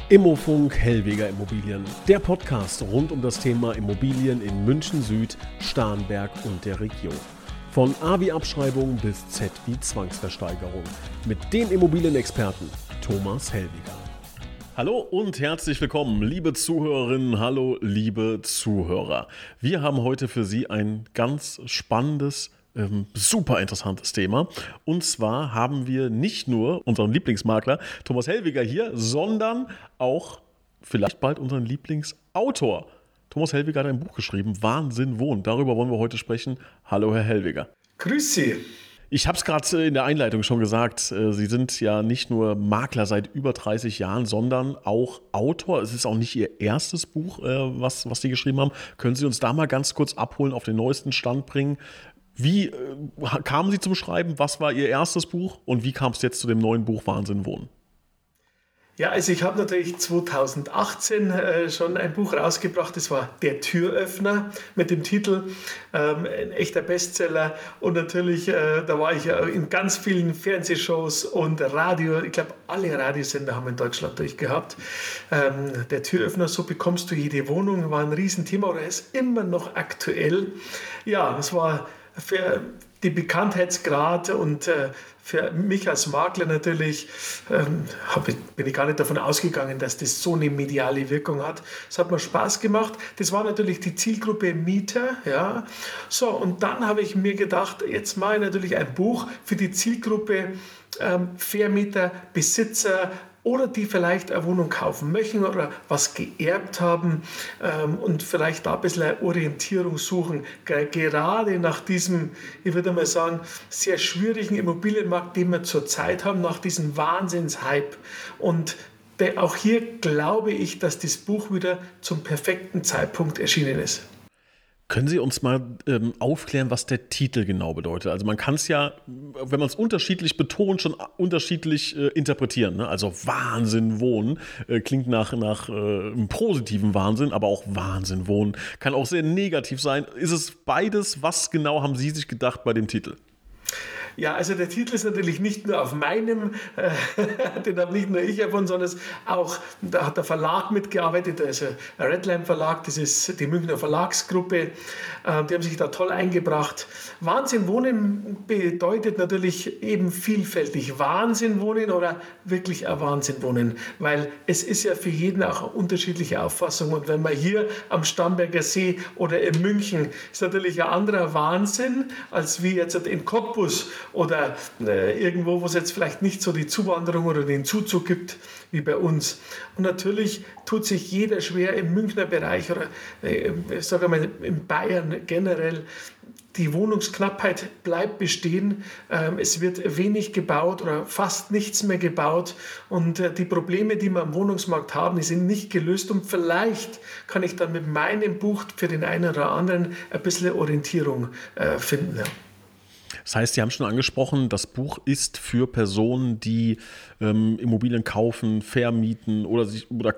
Immofunk Hellweger Immobilien, der Podcast rund um das Thema Immobilien in München Süd, Starnberg und der Region. Von A wie Abschreibung bis Z wie Zwangsversteigerung. Mit dem Immobilienexperten Thomas Hellweger. Hallo und herzlich willkommen, liebe Zuhörerinnen, hallo liebe Zuhörer. Wir haben heute für Sie ein ganz spannendes, super interessantes Thema. Und zwar haben wir nicht nur unseren Lieblingsmakler Thomas Hellweger hier, sondern auch vielleicht bald unseren Lieblingsautor. Thomas Hellweger hat ein Buch geschrieben, Wahnsinn wohnen. Darüber wollen wir heute sprechen. Hallo Herr Hellweger. Grüß Sie. Ich habe es gerade in der Einleitung schon gesagt, Sie sind ja nicht nur Makler seit über 30 Jahren, sondern auch Autor. Es ist auch nicht Ihr erstes Buch, was Sie geschrieben haben. Können Sie uns da mal ganz kurz abholen, auf den neuesten Stand bringen? Wie kamen Sie zum Schreiben? Was war Ihr erstes Buch? Und wie kam es jetzt zu dem neuen Buch Wahnsinn wohnen? Ja, also ich habe natürlich 2018 schon ein Buch rausgebracht, das war Der Türöffner mit dem Titel, ein echter Bestseller, und natürlich, da war ich ja in ganz vielen Fernsehshows und Radio, ich glaube alle Radiosender haben in Deutschland durchgehabt. Der Türöffner, so bekommst du jede Wohnung, war ein Riesenthema oder ist immer noch aktuell. Ja, es war für die Bekanntheitsgrad und für mich als Makler natürlich bin ich gar nicht davon ausgegangen, dass das so eine mediale Wirkung hat. Es hat mir Spaß gemacht. Das war natürlich die Zielgruppe Mieter. Ja. So, und dann habe ich mir gedacht, jetzt mache ich natürlich ein Buch für die Zielgruppe Vermieter, Besitzer, oder die vielleicht eine Wohnung kaufen möchten oder was geerbt haben und vielleicht da ein bisschen eine Orientierung suchen. Gerade nach diesem, ich würde mal sagen, sehr schwierigen Immobilienmarkt, den wir zurzeit haben, nach diesem Wahnsinnshype. Und auch hier glaube ich, dass das Buch wieder zum perfekten Zeitpunkt erschienen ist. Können Sie uns mal aufklären, was der Titel genau bedeutet? Also man kann es ja, wenn man es unterschiedlich betont, schon unterschiedlich interpretieren. Ne? Also Wahnsinn wohnen klingt nach einem positiven Wahnsinn, aber auch Wahnsinn wohnen kann auch sehr negativ sein. Ist es beides? Was genau haben Sie sich gedacht bei dem Titel? Ja, also der Titel ist natürlich nicht nur auf meinem, den habe nicht nur ich erfunden, sondern auch, da hat der Verlag mitgearbeitet, also Redline Verlag, das ist die Münchner Verlagsgruppe, die haben sich da toll eingebracht. Wahnsinn wohnen bedeutet natürlich eben vielfältig. Wahnsinn wohnen oder wirklich ein Wahnsinn wohnen, weil es ist ja für jeden auch eine unterschiedliche Auffassung, und wenn man hier am Starnberger See oder in München, ist natürlich ein anderer Wahnsinn, als wie jetzt in Cottbus oder irgendwo, wo es jetzt vielleicht nicht so die Zuwanderung oder den Zuzug gibt wie bei uns. Und natürlich tut sich jeder schwer im Münchner Bereich oder ich sage mal in Bayern generell. Die Wohnungsknappheit bleibt bestehen. Es wird wenig gebaut oder fast nichts mehr gebaut. Und die Probleme, die wir am Wohnungsmarkt haben, die sind nicht gelöst. Und vielleicht kann ich dann mit meinem Buch für den einen oder anderen ein bisschen Orientierung finden. Ja. Das heißt, Sie haben schon angesprochen, das Buch ist für Personen, die Immobilien kaufen, vermieten oder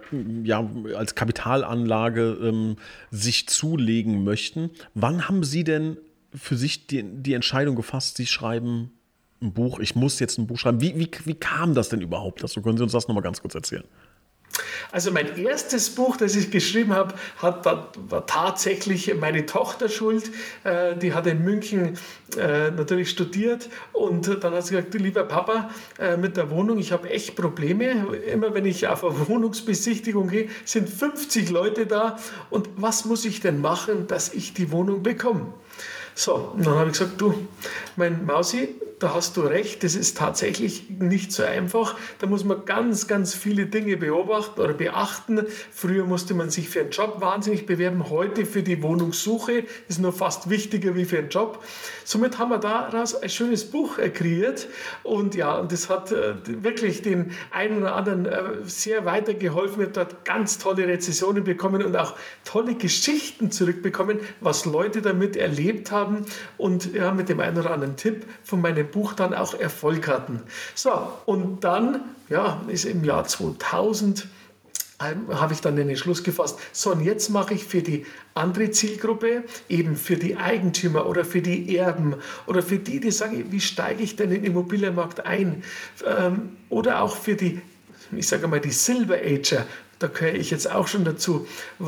als Kapitalanlage sich zulegen möchten. Wann haben Sie denn für sich die Entscheidung gefasst, Sie schreiben ein Buch, ich muss jetzt ein Buch schreiben? Wie kam das denn überhaupt dazu? Können Sie uns das nochmal ganz kurz erzählen? Also mein erstes Buch, das ich geschrieben habe, war tatsächlich meine Tochter schuld. Die hat in München natürlich studiert, und dann hat sie gesagt, lieber Papa, mit der Wohnung, ich habe echt Probleme. Immer wenn ich auf eine Wohnungsbesichtigung gehe, sind 50 Leute da, und was muss ich denn machen, dass ich die Wohnung bekomme? So, und dann habe ich gesagt, du, mein Mausi, da hast du recht, das ist tatsächlich nicht so einfach. Da muss man ganz, ganz viele Dinge beobachten oder beachten. Früher musste man sich für einen Job wahnsinnig bewerben, heute für die Wohnungssuche ist nur fast wichtiger wie für einen Job. Somit haben wir daraus ein schönes Buch kreiert, und ja, und das hat wirklich den einen oder anderen sehr weitergeholfen. Wir haben dort ganz tolle Rezensionen bekommen und auch tolle Geschichten zurückbekommen, was Leute damit erlebt haben und ja, mit dem einen oder anderen Tipp von meinem Buch dann auch Erfolg hatten. So, und dann ist im Jahr 2000 habe ich dann den Entschluss gefasst, so, und jetzt mache ich für die andere Zielgruppe, eben für die Eigentümer oder für die Erben oder für die sagen, wie steige ich denn in den Immobilienmarkt ein, oder auch für die ich sage mal, die Silver Ager, da gehöre ich jetzt auch schon dazu.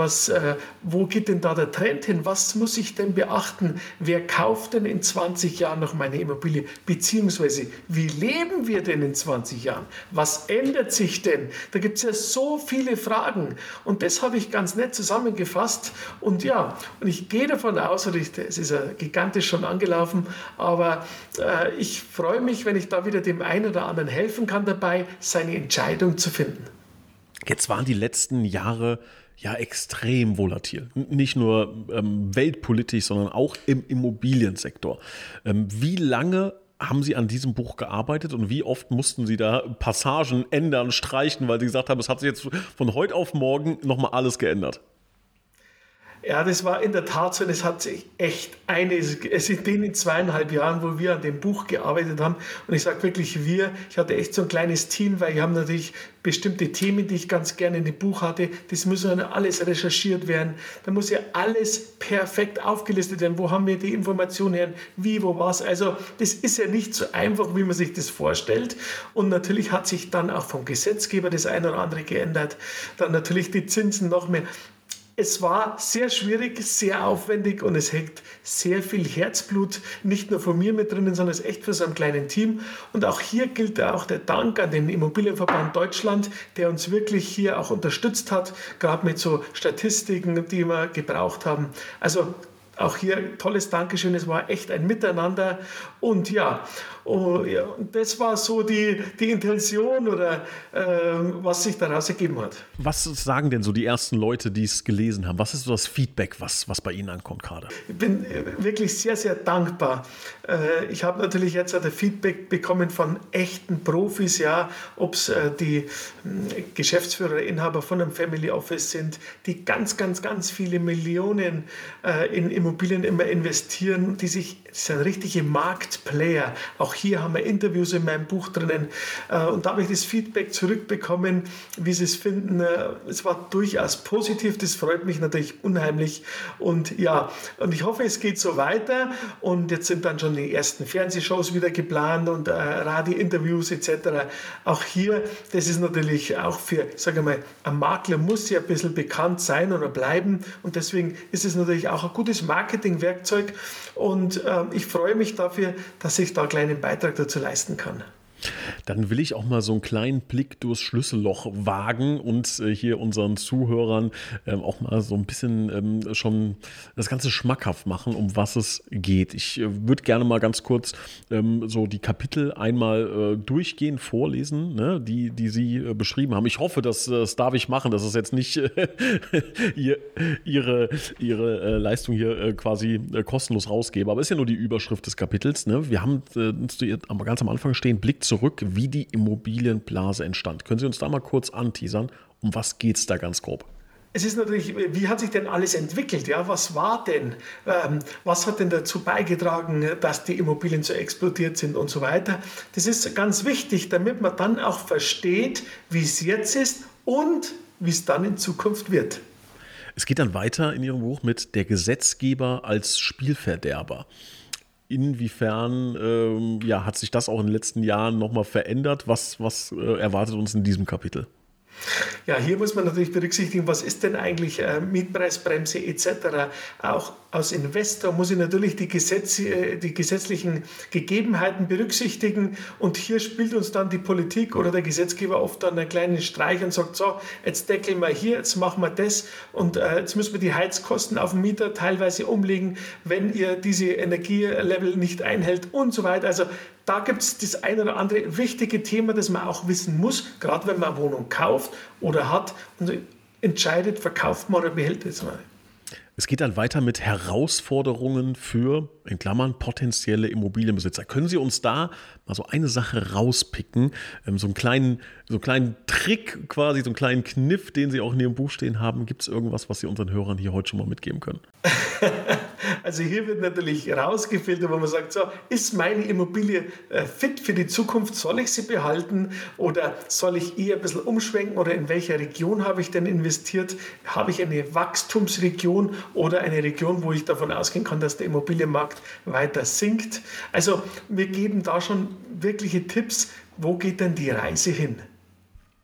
Wo geht denn da der Trend hin? Was muss ich denn beachten? Wer kauft denn in 20 Jahren noch meine Immobilie? Beziehungsweise, wie leben wir denn in 20 Jahren? Was ändert sich denn? Da gibt es ja so viele Fragen. Und das habe ich ganz nett zusammengefasst. Und ja, und ich gehe davon aus, es ist ja gigantisch schon angelaufen, aber ich freue mich, wenn ich da wieder dem einen oder anderen helfen kann dabei, seine Entscheidung zu finden. Jetzt waren die letzten Jahre ja extrem volatil. Nicht nur weltpolitisch, sondern auch im Immobiliensektor. Wie lange haben Sie an diesem Buch gearbeitet und wie oft mussten Sie da Passagen ändern, streichen, weil Sie gesagt haben, es hat sich jetzt von heute auf morgen nochmal alles geändert? Ja, das war in der Tat so, es hat sich echt es in den 2,5 Jahren, wo wir an dem Buch gearbeitet haben, und ich sage wirklich ich hatte echt so ein kleines Team, weil wir haben natürlich bestimmte Themen, die ich ganz gerne in dem Buch hatte, das muss ja alles recherchiert werden, da muss ja alles perfekt aufgelistet werden, wo haben wir die Informationen her, wie, wo, was, also das ist ja nicht so einfach, wie man sich das vorstellt, und natürlich hat sich dann auch vom Gesetzgeber das eine oder andere geändert, dann natürlich die Zinsen noch mehr. Es war sehr schwierig, sehr aufwendig und es hängt sehr viel Herzblut, nicht nur von mir mit drinnen, sondern es ist echt für so ein kleines Team. Und auch hier gilt auch der Dank an den Immobilienverband Deutschland, der uns wirklich hier auch unterstützt hat, gerade mit so Statistiken, die wir gebraucht haben. Also auch hier tolles Dankeschön, es war echt ein Miteinander und das war so die Intention oder was sich daraus ergeben hat. Was sagen denn so die ersten Leute, die es gelesen haben? Was ist so das Feedback, was bei Ihnen ankommt gerade? Ich bin wirklich sehr, sehr dankbar. Ich habe natürlich jetzt auch das Feedback bekommen von echten Profis, ja, ob es die Geschäftsführer, Inhaber von einem Family Office sind, die ganz, ganz, ganz viele Millionen in Immobilien immer investieren, das sind richtige Marktplayer. Auch hier haben wir Interviews in meinem Buch drinnen und da habe ich das Feedback zurückbekommen, wie sie es finden. Es war durchaus positiv, das freut mich natürlich unheimlich und ich hoffe, es geht so weiter und jetzt sind dann schon die ersten Fernsehshows wieder geplant und Radio-Interviews etc. Auch hier, das ist natürlich auch für, sage ich mal, ein Makler muss ja ein bisschen bekannt sein oder bleiben und deswegen ist es natürlich auch ein gutes Marketingwerkzeug und ich freue mich dafür, dass ich da einen kleinen Beitrag dazu leisten kann. Dann will ich auch mal so einen kleinen Blick durchs Schlüsselloch wagen und hier unseren Zuhörern auch mal so ein bisschen schon das Ganze schmackhaft machen, um was es geht. Ich würde gerne mal ganz kurz so die Kapitel einmal durchgehen, vorlesen, ne, die Sie beschrieben haben. Ich hoffe, das darf ich machen. Das ist jetzt nicht Ihre Leistung hier quasi kostenlos rausgebe, aber ist ja nur die Überschrift des Kapitels. Ne? Wir haben ganz am Anfang stehen, Blick zurück, wie die Immobilienblase entstand. Können Sie uns da mal kurz anteasern? Um was geht es da ganz grob? Es ist natürlich, wie hat sich denn alles entwickelt? Ja, was war denn? Was hat denn dazu beigetragen, dass die Immobilien so explodiert sind und so weiter? Das ist ganz wichtig, damit man dann auch versteht, wie es jetzt ist und wie es dann in Zukunft wird. Es geht dann weiter in Ihrem Buch mit der Gesetzgeber als Spielverderber. Inwiefern hat sich das auch in den letzten Jahren nochmal verändert? Was erwartet uns in diesem Kapitel? Ja, hier muss man natürlich berücksichtigen, was ist denn eigentlich Mietpreisbremse etc. Auch als Investor muss ich natürlich die gesetzlichen Gegebenheiten berücksichtigen und hier spielt uns dann die Politik oder der Gesetzgeber oft dann einen kleinen Streich und sagt, so, jetzt deckeln wir hier, jetzt machen wir das und jetzt müssen wir die Heizkosten auf den Mieter teilweise umlegen, wenn ihr diese Energielevel nicht einhält und so weiter. Also da gibt es das ein oder andere wichtige Thema, das man auch wissen muss, gerade wenn man eine Wohnung kauft oder hat und entscheidet, verkauft man oder behält es mal. Es geht dann weiter mit Herausforderungen für, in Klammern, potenzielle Immobilienbesitzer. Können Sie uns da mal so eine Sache rauspicken, so einen kleinen Trick quasi, so einen kleinen Kniff, den Sie auch in Ihrem Buch stehen haben? Gibt es irgendwas, was Sie unseren Hörern hier heute schon mal mitgeben können? Also hier wird natürlich rausgefiltert, wo man sagt, so, ist meine Immobilie fit für die Zukunft? Soll ich sie behalten oder soll ich eher ein bisschen umschwenken oder in welcher Region habe ich denn investiert? Habe ich eine Wachstumsregion oder eine Region, wo ich davon ausgehen kann, dass der Immobilienmarkt weiter sinkt? Also wir geben da schon wirkliche Tipps, wo geht denn die Reise hin?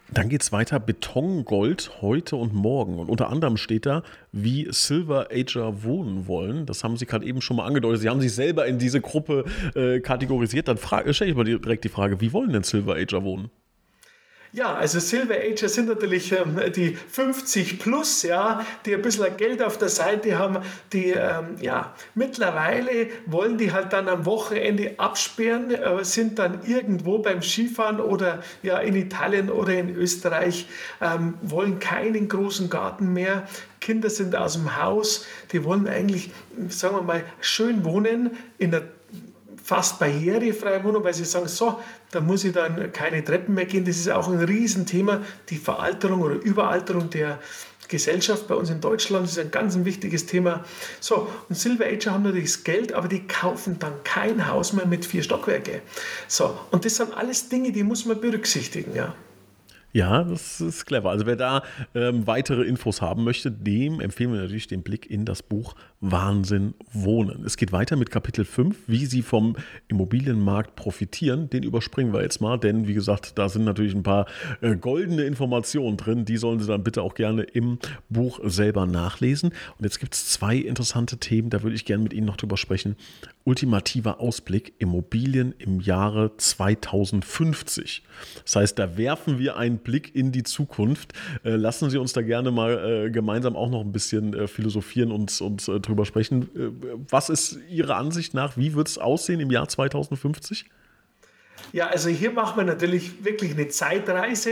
Dann geht es weiter, Betongold heute und morgen. Und unter anderem steht da, wie Silver Ager wohnen wollen. Das haben Sie gerade eben schon mal angedeutet. Sie haben sich selber in diese Gruppe kategorisiert. Dann stelle ich mal direkt die Frage, wie wollen denn Silver Ager wohnen? Ja, also Silver Ager sind natürlich die 50 plus, ja, die ein bisschen Geld auf der Seite haben, die mittlerweile wollen die halt dann am Wochenende absperren, sind dann irgendwo beim Skifahren oder ja in Italien oder in Österreich, wollen keinen großen Garten mehr. Kinder sind aus dem Haus, die wollen eigentlich, sagen wir mal, schön wohnen in der fast barrierefreie Wohnung, weil sie sagen, so, da muss ich dann keine Treppen mehr gehen. Das ist auch ein Riesenthema, die Veralterung oder Überalterung der Gesellschaft bei uns in Deutschland. Das ist ein ganz wichtiges Thema. So, und Silver Ager haben natürlich das Geld, aber die kaufen dann kein Haus mehr mit 4 Stockwerke. So, und das sind alles Dinge, die muss man berücksichtigen, ja. Ja, das ist clever. Also wer da weitere Infos haben möchte, dem empfehlen wir natürlich den Blick in das Buch Wahnsinn wohnen. Es geht weiter mit Kapitel 5, wie Sie vom Immobilienmarkt profitieren. Den überspringen wir jetzt mal, denn wie gesagt, da sind natürlich ein paar goldene Informationen drin. Die sollen Sie dann bitte auch gerne im Buch selber nachlesen. Und jetzt gibt es 2 interessante Themen, da würde ich gerne mit Ihnen noch drüber sprechen. Ultimativer Ausblick, Immobilien im Jahre 2050. Das heißt, da werfen wir einen Blick in die Zukunft. Lassen Sie uns da gerne mal gemeinsam auch noch ein bisschen philosophieren und drüber sprechen. Was ist Ihrer Ansicht nach, wie wird es aussehen im Jahr 2050? Ja, also hier machen wir natürlich wirklich eine Zeitreise.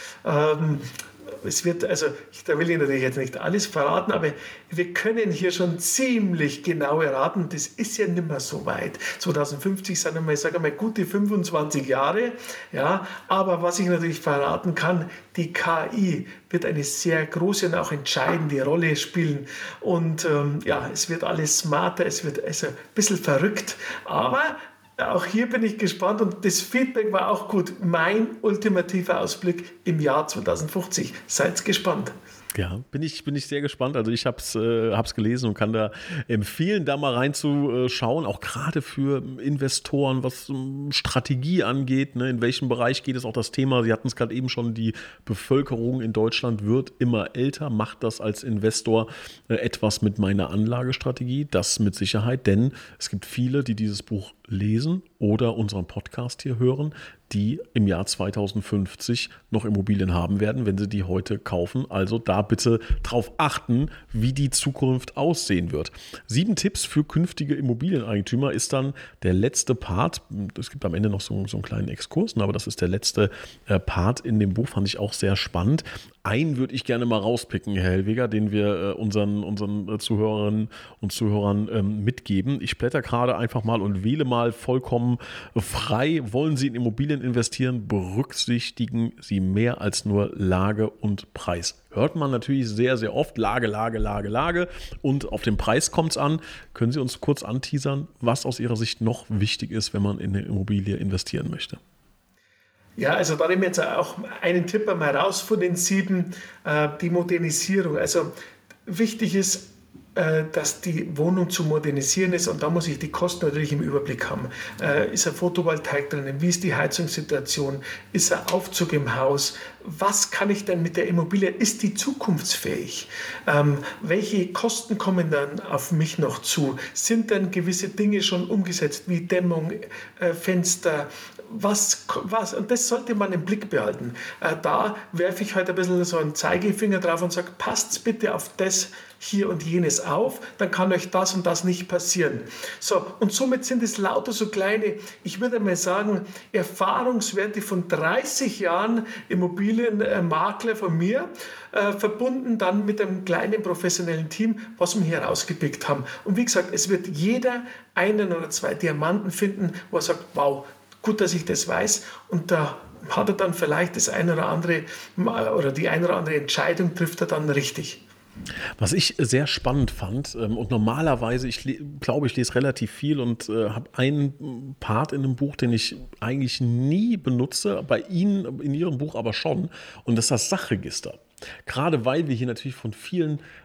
Es wird, also da will ich natürlich jetzt nicht alles verraten, aber wir können hier schon ziemlich genau erraten, das ist ja nicht mehr so weit. 2050 sind wir, ich sage mal, gute 25 Jahre, ja, aber was ich natürlich verraten kann, die KI wird eine sehr große und auch entscheidende Rolle spielen und es wird alles smarter, es wird also ein bisschen verrückt, aber auch hier bin ich gespannt und das Feedback war auch gut. Mein ultimativer Ausblick im Jahr 2050. Seid gespannt. Ja, bin ich sehr gespannt. Also ich hab's gelesen und kann da empfehlen, da mal reinzuschauen, auch gerade für Investoren, was Strategie angeht, ne, in welchem Bereich geht es auch das Thema. Sie hatten es gerade eben schon, die Bevölkerung in Deutschland wird immer älter. Macht das als Investor etwas mit meiner Anlagestrategie? Das mit Sicherheit, denn es gibt viele, die dieses Buch lesen oder unseren Podcast hier hören, die im Jahr 2050 noch Immobilien haben werden, wenn sie die heute kaufen. Also da bitte drauf achten, wie die Zukunft aussehen wird. 7 Tipps für künftige Immobilieneigentümer ist dann der letzte Part. Es gibt am Ende noch so einen kleinen Exkurs, aber das ist der letzte Part in dem Buch, fand ich auch sehr spannend. Einen würde ich gerne mal rauspicken, Herr Hellweger, den wir unseren Zuhörerinnen und Zuhörern mitgeben. Ich blätter gerade einfach mal und wähle mal vollkommen frei. Wollen Sie in Immobilien investieren, berücksichtigen Sie mehr als nur Lage und Preis. Hört man natürlich sehr, sehr oft. Lage, Lage, Lage, Lage. Und auf den Preis kommt es an. Können Sie uns kurz anteasern, was aus Ihrer Sicht noch wichtig ist, wenn man in eine Immobilie investieren möchte? Ja, also da nehmen wir jetzt auch einen Tipp einmal raus von den 7, die Modernisierung. Also wichtig ist, dass die Wohnung zu modernisieren ist und da muss ich die Kosten natürlich im Überblick haben. Ist ein Photovoltaik drinnen? Wie ist die Heizungssituation? Ist ein Aufzug im Haus? Was kann ich denn mit der Immobilie? Ist die zukunftsfähig? Welche Kosten kommen dann auf mich noch zu? Sind denn gewisse Dinge schon umgesetzt, wie Dämmung, Fenster? Was? Und das sollte man im Blick behalten. Da werfe ich heute ein bisschen so einen Zeigefinger drauf und sage, passt bitte auf das hier und jenes auf, dann kann euch das und das nicht passieren. So, und somit sind es lauter so kleine, ich würde mal sagen, Erfahrungswerte von 30 Jahren Immobilienmakler von mir, verbunden dann mit einem kleinen professionellen Team, was wir hier rausgepickt haben. Und wie gesagt, es wird jeder einen oder 2 Diamanten finden, wo er sagt, wow, gut, dass ich das weiß, und da hat er dann vielleicht das eine oder andere oder die eine oder andere Entscheidung trifft er dann richtig. Was ich sehr spannend fand, und normalerweise, ich lese relativ viel und habe einen Part in einem Buch, den ich eigentlich nie benutze, bei Ihnen in Ihrem Buch aber schon, und das ist das Sachregister. Gerade weil wir hier natürlich von vielen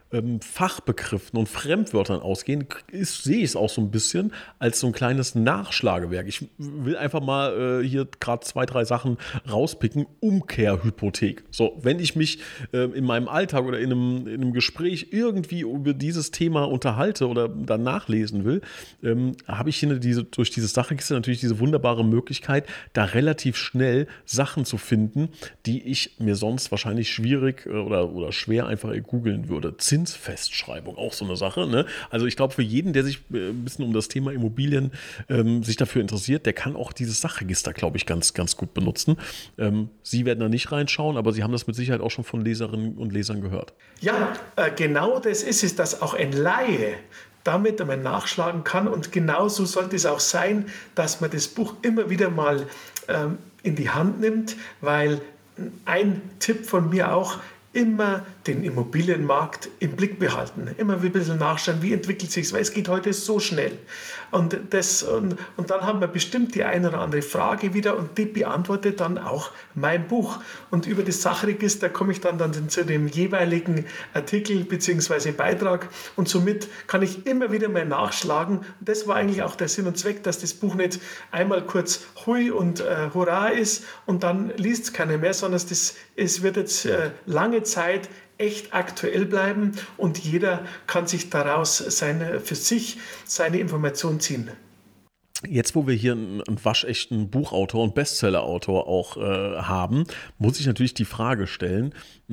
Fachbegriffen und Fremdwörtern ausgehen, sehe ich es auch so ein bisschen als so ein kleines Nachschlagewerk. Ich will einfach mal hier gerade 2, 3 Sachen rauspicken. Umkehrhypothek. So, wenn ich mich in meinem Alltag oder in einem Gespräch irgendwie über dieses Thema unterhalte oder dann nachlesen will, habe ich hier durch diese Sachregister natürlich diese wunderbare Möglichkeit, da relativ schnell Sachen zu finden, die ich mir sonst wahrscheinlich schwierig oder schwer einfach googeln würde. Zinsfestschreibung, auch so eine Sache. Ne? Also ich glaube, für jeden, der sich ein bisschen um das Thema Immobilien sich dafür interessiert, der kann auch dieses Sachregister, glaube ich, ganz, ganz gut benutzen. Sie werden da nicht reinschauen, aber Sie haben das mit Sicherheit auch schon von Leserinnen und Lesern gehört. Ja, genau das ist es, dass auch ein Laie damit einmal nachschlagen kann. Und genauso sollte es auch sein, dass man das Buch immer wieder mal in die Hand nimmt, weil ein Tipp von mir auch, immer den Immobilienmarkt im Blick behalten. Immer ein bisschen nachschauen, wie entwickelt sich es, weil es geht heute so schnell. Und dann haben wir bestimmt die eine oder andere Frage wieder und die beantwortet dann auch mein Buch. Und über das Sachregister komme ich dann zu dem jeweiligen Artikel bzw. Beitrag und somit kann ich immer wieder mal nachschlagen. Und das war eigentlich auch der Sinn und Zweck, dass das Buch nicht einmal kurz Hui und Hurra ist und dann liest es keiner mehr, sondern es wird jetzt lange Zeit echt aktuell bleiben und jeder kann sich daraus für sich seine Information ziehen. Jetzt, wo wir hier einen waschechten Buchautor und Bestsellerautor auch haben, muss ich natürlich die Frage stellen,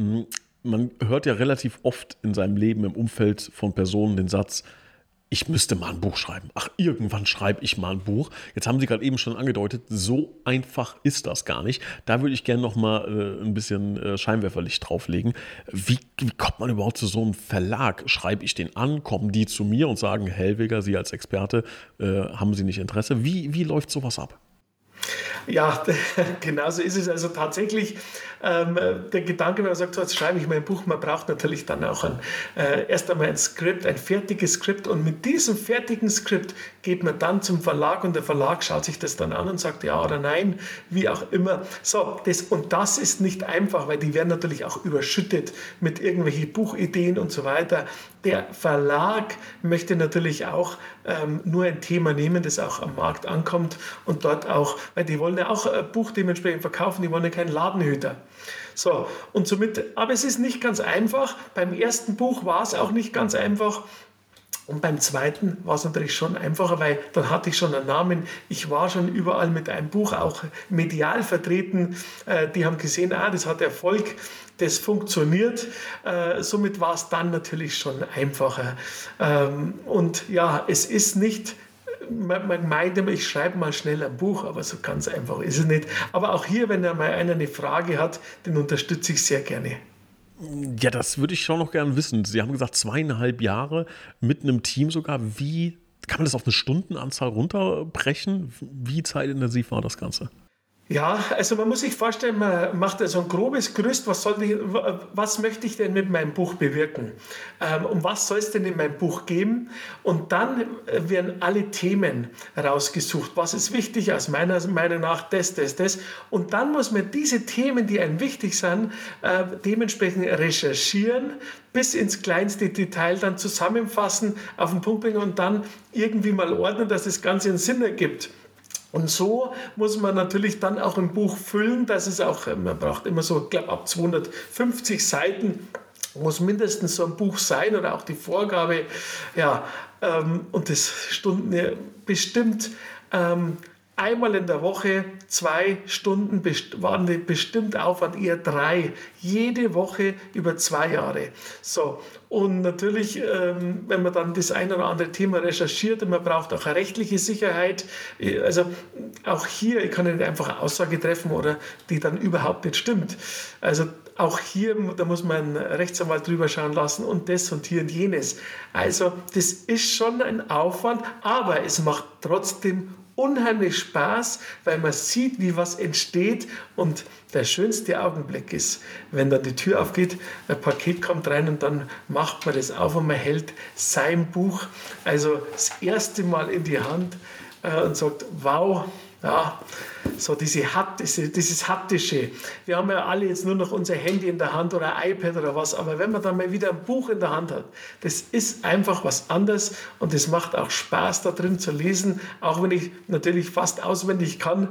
man hört ja relativ oft in seinem Leben im Umfeld von Personen den Satz, ich müsste mal ein Buch schreiben. Ach, irgendwann schreibe ich mal ein Buch. Jetzt haben Sie gerade eben schon angedeutet, so einfach ist das gar nicht. Da würde ich gerne noch mal ein bisschen Scheinwerferlicht drauflegen. Wie kommt man überhaupt zu so einem Verlag? Schreibe ich den an? Kommen die zu mir und sagen, Hellweger, Sie als Experte, haben Sie nicht Interesse? Wie läuft sowas ab? Ja, genau so ist es. Also tatsächlich der Gedanke, wenn man sagt, so, jetzt schreibe ich mein Buch, man braucht natürlich dann auch erst einmal ein Skript, ein fertiges Skript und mit diesem fertigen Skript geht man dann zum Verlag und der Verlag schaut sich das dann an und sagt ja oder nein, wie auch immer. So, das ist nicht einfach, weil die werden natürlich auch überschüttet mit irgendwelchen Buchideen und so weiter. Der Verlag möchte natürlich auch nur ein Thema nehmen, das auch am Markt ankommt und dort auch, weil die wollen ja auch ein Buch dementsprechend verkaufen, die wollen ja keinen Ladenhüter. So, und somit, aber es ist nicht ganz einfach. Beim ersten Buch war es auch nicht ganz einfach. Und beim zweiten war es natürlich schon einfacher, weil dann hatte ich schon einen Namen. Ich war schon überall mit einem Buch auch medial vertreten. Die haben gesehen, das hat Erfolg, das funktioniert. Somit war es dann natürlich schon einfacher. Und ja, es ist nicht, man meint immer, ich schreibe mal schnell ein Buch, aber so ganz einfach ist es nicht. Aber auch hier, wenn da mal einer eine Frage hat, den unterstütze ich sehr gerne. Ja, das würde ich schon noch gerne wissen. Sie haben gesagt, 2,5 Jahre mit einem Team sogar. Wie kann man das auf eine Stundenanzahl runterbrechen? Wie zeitintensiv war das Ganze? Ja, also man muss sich vorstellen, man macht also ein grobes Gerüst, was möchte ich denn mit meinem Buch bewirken? Um was soll es denn in meinem Buch geben? Und dann werden alle Themen rausgesucht. Was ist wichtig? Aus meiner Meinung nach das. Und dann muss man diese Themen, die einem wichtig sind, dementsprechend recherchieren, bis ins kleinste Detail dann zusammenfassen, auf den Punkt bringen und dann irgendwie mal ordnen, dass das Ganze einen Sinn ergibt. Und so muss man natürlich dann auch ein Buch füllen, dass es auch, man braucht immer so, ich glaube, ab 250 Seiten muss mindestens so ein Buch sein oder auch die Vorgabe, ja, und das Stunden bestimmt einmal in der Woche 2 Stunden waren die bestimmt Aufwand, eher 3, jede Woche über 2 Jahre. So, und natürlich, wenn man dann das ein oder andere Thema recherchiert und man braucht auch eine rechtliche Sicherheit, also auch hier, ich kann nicht einfach eine Aussage treffen oder die dann überhaupt nicht stimmt. Also auch hier, da muss man einen Rechtsanwalt drüber schauen lassen und das und hier und jenes. Also das ist schon ein Aufwand, aber es macht trotzdem unheimlich Spaß, weil man sieht, wie was entsteht und der schönste Augenblick ist, wenn dann die Tür aufgeht, ein Paket kommt rein und dann macht man das auf und man hält sein Buch, also das erste Mal in die Hand und sagt, wow, ja, so dieses Haptische. Wir haben ja alle jetzt nur noch unser Handy in der Hand oder ein iPad oder was, aber wenn man dann mal wieder ein Buch in der Hand hat, das ist einfach was anderes und es macht auch Spaß, da drin zu lesen, auch wenn ich natürlich fast auswendig kann.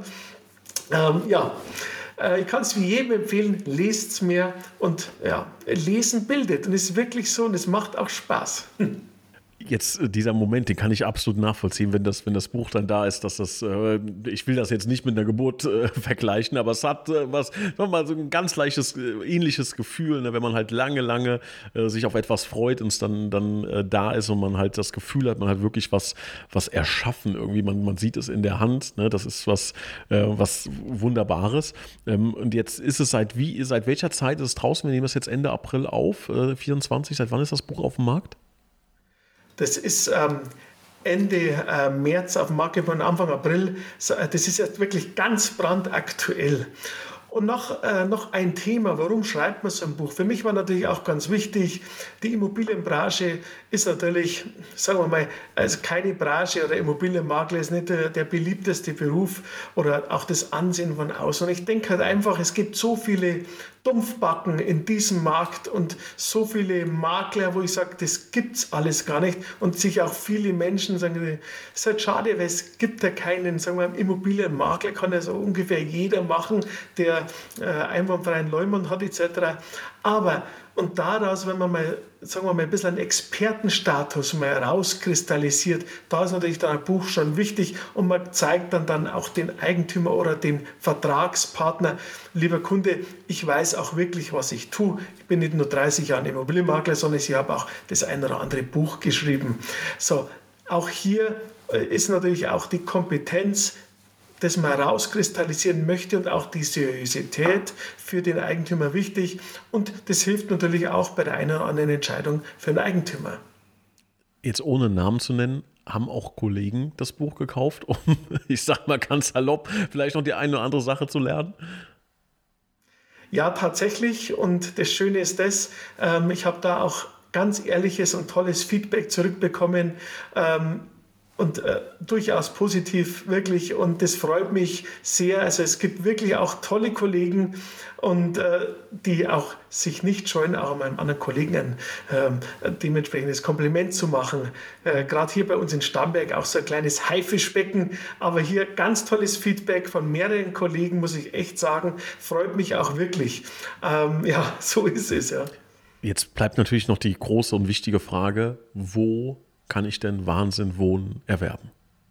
Ich kann es wie jedem empfehlen, lest es mehr und ja, Lesen bildet und es ist wirklich so und es macht auch Spaß. Jetzt dieser Moment, den kann ich absolut nachvollziehen, wenn das Buch dann da ist, dass das, ich will das jetzt nicht mit einer Geburt vergleichen, aber es hat was, mal so ein ganz leichtes, ähnliches Gefühl, ne, wenn man halt lange sich auf etwas freut und es dann da ist und man halt das Gefühl hat, man hat wirklich was erschaffen irgendwie, man sieht es in der Hand, ne, das ist was Wunderbares. Und jetzt ist es seit welcher Zeit ist es draußen? Wir nehmen das jetzt Ende April auf, 24, seit wann ist das Buch auf dem Markt? Das ist Ende März auf dem Markt gekommen, Anfang April. Das ist jetzt wirklich ganz brandaktuell. Und noch ein Thema, warum schreibt man so ein Buch? Für mich war natürlich auch ganz wichtig, die Immobilienbranche ist natürlich, sagen wir mal, also keine Branche oder Immobilienmakler ist nicht der beliebteste Beruf oder auch das Ansehen von außen. Und ich denke halt einfach, es gibt so viele Dumpfbacken in diesem Markt und so viele Makler, wo ich sage, das gibt's alles gar nicht und sich auch viele Menschen sagen, das ist halt schade, weil es gibt ja keinen, sagen wir mal, Immobilienmakler, kann ja so ungefähr jeder machen, der einwandfreien Leumund hat etc. Aber und daraus, wenn man mal, sagen wir mal, ein bisschen einen Expertenstatus mal rauskristallisiert, da ist natürlich dann ein Buch schon wichtig und man zeigt dann auch den Eigentümer oder den Vertragspartner, lieber Kunde, ich weiß auch wirklich, was ich tue. Ich bin nicht nur 30 Jahre Immobilienmakler, sondern ich habe auch das ein oder andere Buch geschrieben. So, auch hier ist natürlich auch die Kompetenz, das man herauskristallisieren möchte und auch die Seriosität für den Eigentümer wichtig. Und das hilft natürlich auch bei der einen oder anderen Entscheidung für den Eigentümer. Jetzt ohne Namen zu nennen, haben auch Kollegen das Buch gekauft, um, ich sag mal ganz salopp, vielleicht noch die eine oder andere Sache zu lernen? Ja, tatsächlich. Und das Schöne ist ich habe da auch ganz ehrliches und tolles Feedback zurückbekommen. Und durchaus positiv, wirklich. Und das freut mich sehr. Also es gibt wirklich auch tolle Kollegen und die auch sich nicht scheuen, auch meinem anderen Kollegen ein dementsprechendes Kompliment zu machen. Gerade hier bei uns in Starnberg auch so ein kleines Haifischbecken. Aber hier ganz tolles Feedback von mehreren Kollegen, muss ich echt sagen. Freut mich auch wirklich. Ja, so ist es, ja. Jetzt bleibt natürlich noch die große und wichtige Frage, wo kann ich denn Wahnsinn Wohnen erwerben?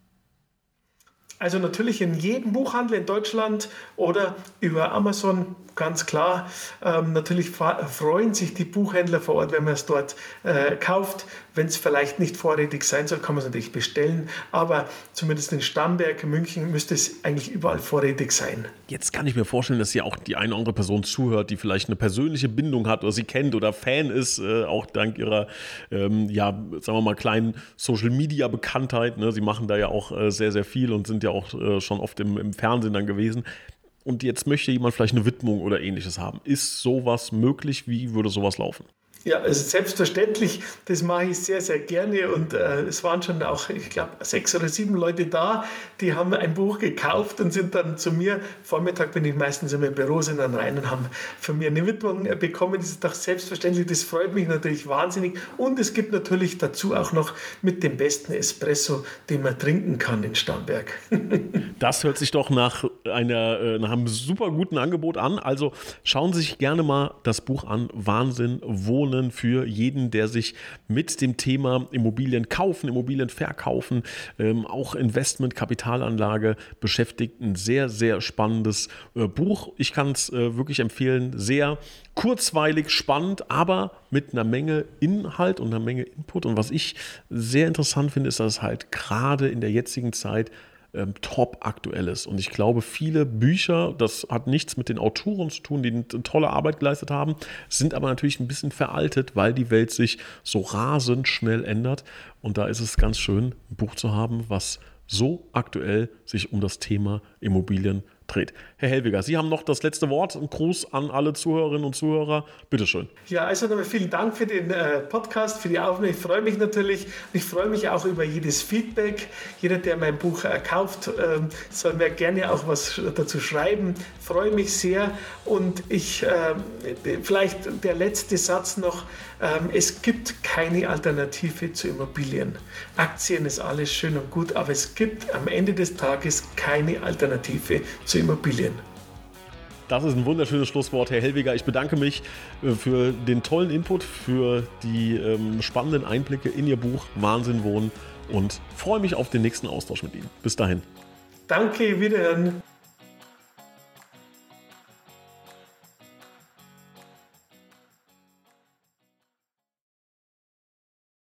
Also natürlich in jedem Buchhandel in Deutschland oder über Amazon, ganz klar. Natürlich freuen sich die Buchhändler vor Ort, wenn man es dort kauft. Wenn es vielleicht nicht vorrätig sein soll, kann man es natürlich bestellen. Aber zumindest in Starnberg, München müsste es eigentlich überall vorrätig sein. Jetzt kann ich mir vorstellen, dass hier auch die eine oder andere Person zuhört, die vielleicht eine persönliche Bindung hat oder sie kennt oder Fan ist, auch dank ihrer, sagen wir mal, kleinen Social-Media-Bekanntheit. Ne? Sie machen da ja auch sehr, sehr viel und sind ja auch schon oft im Fernsehen dann gewesen. Und jetzt möchte jemand vielleicht eine Widmung oder Ähnliches haben. Ist sowas möglich? Wie würde sowas laufen? Ja, also selbstverständlich, das mache ich sehr, sehr gerne und es waren schon auch, ich glaube, 6 oder 7 Leute da, die haben ein Buch gekauft und sind dann zu mir, Vormittag bin ich meistens immer im Büro, sind dann rein und haben von mir eine Widmung bekommen. Das ist doch selbstverständlich, das freut mich natürlich wahnsinnig und es gibt natürlich dazu auch noch mit dem besten Espresso, den man trinken kann in Starnberg. Das hört sich doch nach einem super guten Angebot an. Also schauen Sie sich gerne mal das Buch an, Wahnsinn Wohnen, für jeden, der sich mit dem Thema Immobilien kaufen, Immobilien verkaufen, auch Investment, Kapitalanlage beschäftigt. Ein sehr, sehr spannendes Buch. Ich kann es wirklich empfehlen. Sehr kurzweilig, spannend, aber mit einer Menge Inhalt und einer Menge Input. Und was ich sehr interessant finde, ist, dass es halt gerade in der jetzigen Zeit top aktuell ist. Und ich glaube, viele Bücher, das hat nichts mit den Autoren zu tun, die eine tolle Arbeit geleistet haben, sind aber natürlich ein bisschen veraltet, weil die Welt sich so rasend schnell ändert. Und da ist es ganz schön, ein Buch zu haben, was so aktuell sich um das Thema Immobilien dreht. Herr Hellweger, Sie haben noch das letzte Wort. Ein Gruß an alle Zuhörerinnen und Zuhörer. Bitteschön. Ja, also nochmal vielen Dank für den Podcast, für die Aufnahme. Ich freue mich natürlich. Ich freue mich auch über jedes Feedback. Jeder, der mein Buch kauft, soll mir gerne auch was dazu schreiben. Ich freue mich sehr. Und vielleicht der letzte Satz noch. Es gibt keine Alternative zu Immobilien. Aktien ist alles schön und gut, aber es gibt am Ende des Tages keine Alternative zu Immobilien. Das ist ein wunderschönes Schlusswort, Herr Hellweger. Ich bedanke mich für den tollen Input, für die spannenden Einblicke in Ihr Buch Wahnsinn wohnen und freue mich auf den nächsten Austausch mit Ihnen. Bis dahin. Danke, wiederhören.